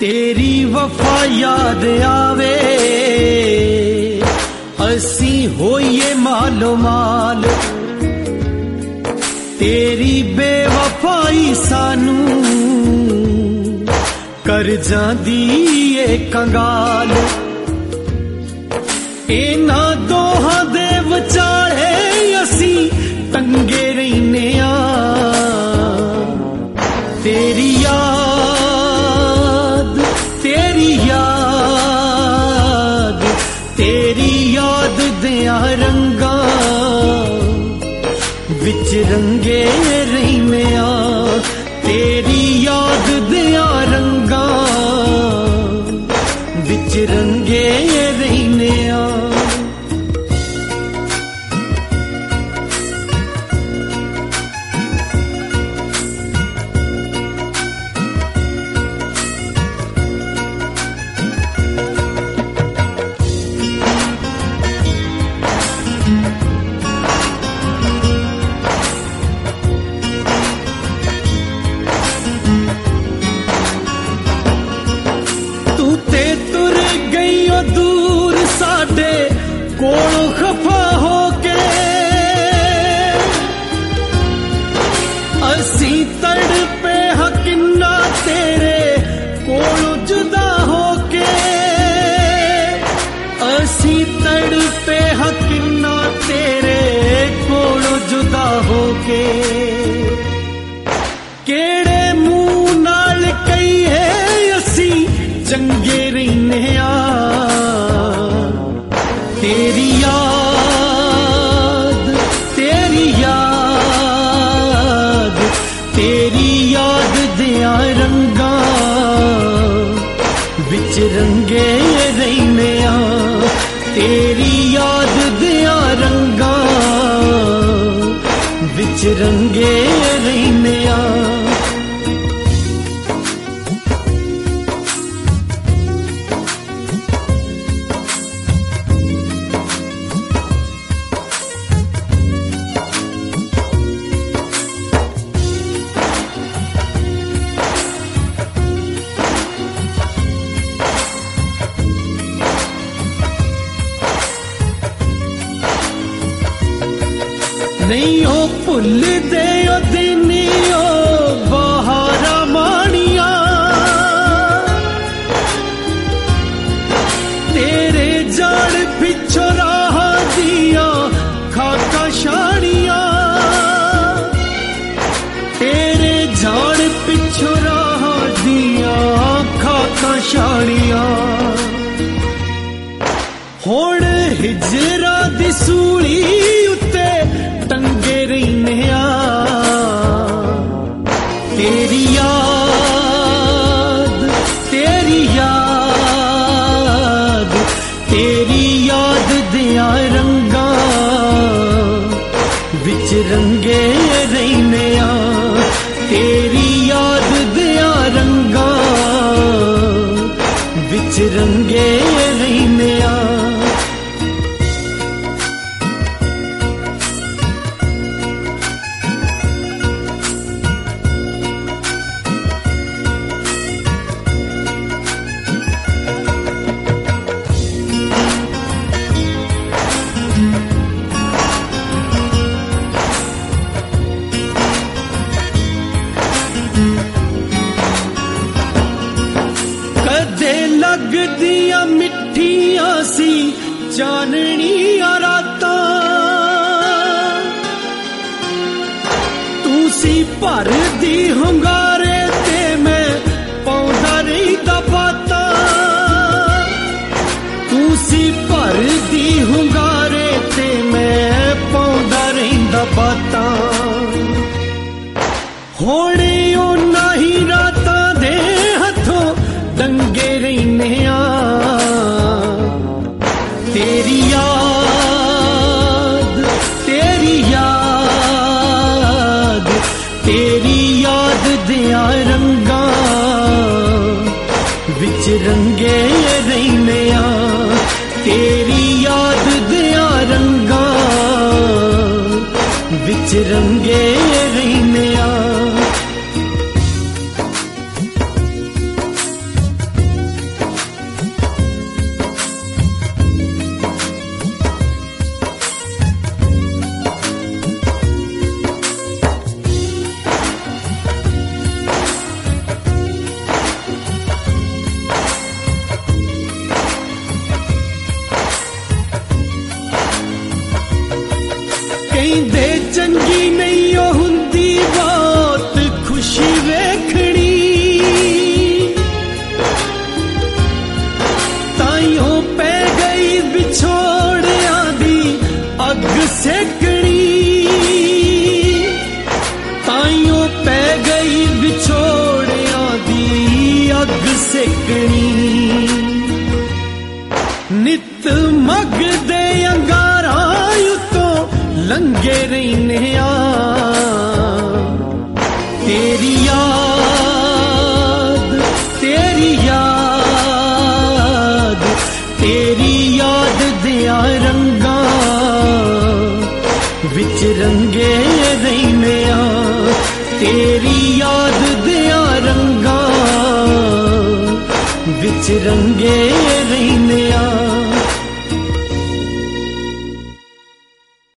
तेरी वफा याद आवे असी होइए मालो माल, तेरी बेवफाई सानू कर जांदी ए कंगाल। इना दोहां दे विचाले असी टंगे रहने आ, तेरी याद तेरी याद तेरी याद दियां रंगां विच रंगे रहने आ, तेरी याद दियां रंगां विच रंगे रहने आ। कोलों खफा होके असी तड़पे हकिन्ना तेरे कोलों जुदा होके, असी तड़पे हकिन्ना तेरे कोलों जुदा होके। केड़े मुंह नाल कहिए असी चंगे रहने आ, तेरी याद तेरी याद तेरी याद दियां रंगां विच रंगे रहने आ, तेरी याद दियां रंगां विच रंगे रहने आ। नहीं हो भुल दे ओ दिनी ओ बहारा मानिया, तेरे जान पिछो राह दिया खाका शानिया, तेरे जान पिछो राह दिया खाका शानिया। हुण हिजरा दी सूली उत्ते टंगे रहने आ, तेरी याद तेरी याद तेरी याद दियां रंगां विच रंगे रहने आ, तेरी याद दियां रंगां विच रंगे रहने आ। लगदियां मिठियां सी चाननियां रातां, तू सी भर दी हुंगारे ते मैं पौंदा रहिंदा बातां, तू सी भर दी हुंगारे ते मैं पौंदा रहिंदा बातां। होणे ओ नाही रातां दे हथों दंगे रहने आ, तेरी याद तेरी याद तेरी याद दियां रंगां विच रंगे रहने आ, तेरी याद दियां रंगां विच रंगे रहने आ। ਕਹਿੰਦੇ ਚੰਗੀ ਨਹੀਂ ਉਹ ਹੁੰਦੀ ਬਹੁਤ ਖੁਸ਼ੀ ਵੇਖਣੀ ਤਾਈਓ ਪੈ ਗਈ ਵਿਛੋੜਿਆਂ ਦੀ ਅੱਗ ਸੇਕਣੀ ਤਾਈਓ ਪੈ ਗਈ ਵਿਛੋੜਿਆਂ ਦੀ ਅੱਗ ਸੇਕਣੀ ਨਿਤ ਮਗਦੇ ਅੰਗਾਰਾਂ ਉਤੋਂ ਲੰਘੇ ਰਹਿੰਦੇ ਆ ਤੇਰੀ ਯਾਦ ਤੇਰੀ ਯਾਦ ਤੇਰੀ ਯਾਦ ਦਿਆਂ ਰੰਗਾਂ ਵਿੱਚ ਰੰਗੇ ਰਹਿੰਦੇ ਆ ਤੇਰੀ ਯਾਦ ਦਿਆਂ ਰੰਗਾਂ ਵਿੱਚ ਰੰਗੇ ਰਹਿੰਦੇ ਆ